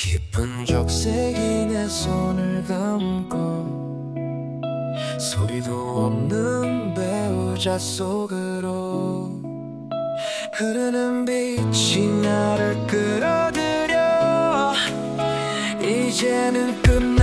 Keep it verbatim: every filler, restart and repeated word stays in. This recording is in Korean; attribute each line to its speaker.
Speaker 1: 깊은 적색이 내 손을 감고 소리도 없는 배우자 속으로 흐르는 빛이 나를 끌어들여 이제는 끝